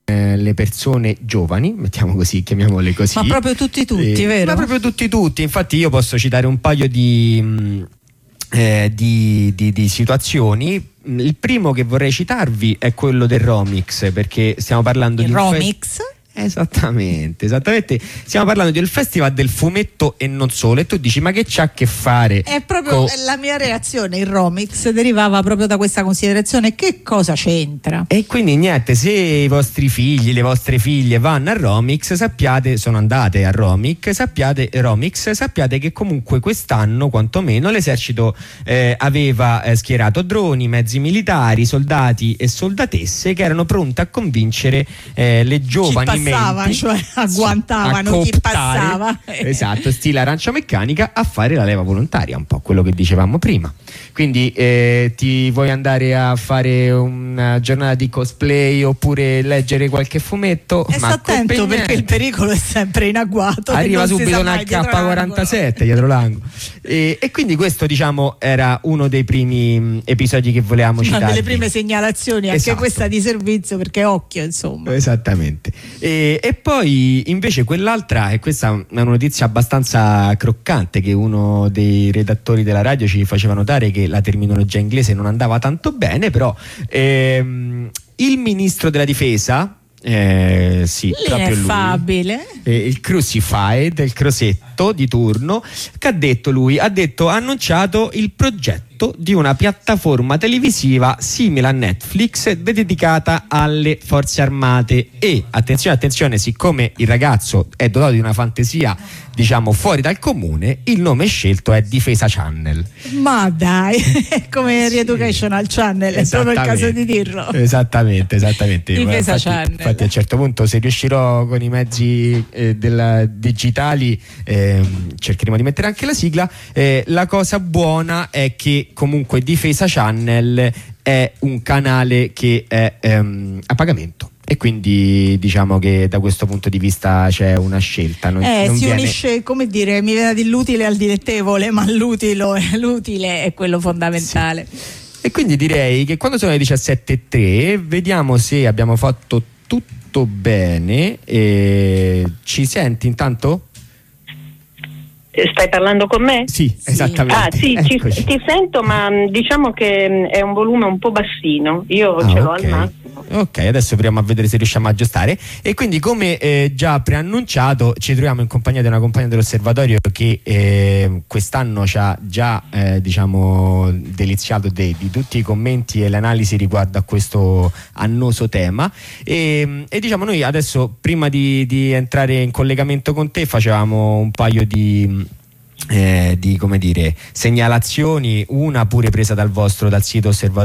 le persone giovani, mettiamo così, chiamiamole così. Ma proprio tutti, vero? Ma proprio tutti. Infatti io posso citare un paio di situazioni. Il primo che vorrei citarvi è quello del Romix, perché stiamo parlando di Romix. Esattamente. Stiamo parlando del festival del fumetto e non solo. E tu dici, ma che c'ha a che fare? È proprio la mia reazione. Il Romix derivava proprio da questa considerazione. Che cosa c'entra? E quindi niente, se i vostri figli, le vostre figlie vanno a Romix, sono andate a Romix, sappiate che comunque quest'anno quantomeno l'esercito aveva schierato droni, mezzi militari, soldati e soldatesse che erano pronti a convincere le giovani cioè agguantavano chi passava, esatto, stile Arancia Meccanica, a fare la leva volontaria, un po' quello che dicevamo prima. Quindi ti vuoi andare a fare una giornata di cosplay oppure leggere qualche fumetto? Sta attento, perché il pericolo è sempre in agguato, arriva subito una K47 dietro l'angolo. E quindi questo, diciamo, era uno dei primi episodi che volevamo citare, delle prime segnalazioni, anche questa di servizio, perché occhio, insomma. Esattamente. E poi invece quell'altra, e questa è una notizia abbastanza croccante che uno dei redattori della radio ci faceva notare, che la terminologia inglese non andava tanto bene, però il ministro della difesa, l'ineffabile, il Crucified, il Crosetto di turno, che ha annunciato il progetto di una piattaforma televisiva simile a Netflix dedicata alle forze armate. E attenzione, siccome il ragazzo è dotato di una fantasia, diciamo, fuori dal comune, il nome scelto è Difesa Channel. Ma dai, come Re-Educational Channel, è proprio il caso di dirlo. Esattamente. Difesa Channel. Infatti a un certo punto, se riuscirò con i mezzi digitali, cercheremo di mettere anche la sigla. La cosa buona è che comunque Difesa Channel è un canale che è a pagamento, e quindi diciamo che da questo punto di vista c'è una scelta. Unisce, come dire, mi viene dell'utile al dilettevole, ma l'utile è quello fondamentale. Sì. E quindi direi che quando sono le 17:03 vediamo se abbiamo fatto tutto bene. Ci senti intanto? Stai parlando con me? Sì, esattamente. Ti sento, ma diciamo che è un volume un po' bassino. Io ce l'ho al massimo. Ok, adesso proviamo a vedere se riusciamo a aggiustare. E quindi, come già preannunciato, ci troviamo in compagnia di una compagna dell'Osservatorio che quest'anno ci ha già diciamo deliziato di tutti i commenti e le analisi riguardo a questo annoso tema. E diciamo, noi adesso, prima di entrare in collegamento con te, facevamo un paio di come dire, segnalazioni, una pure presa dal sito Osservatorio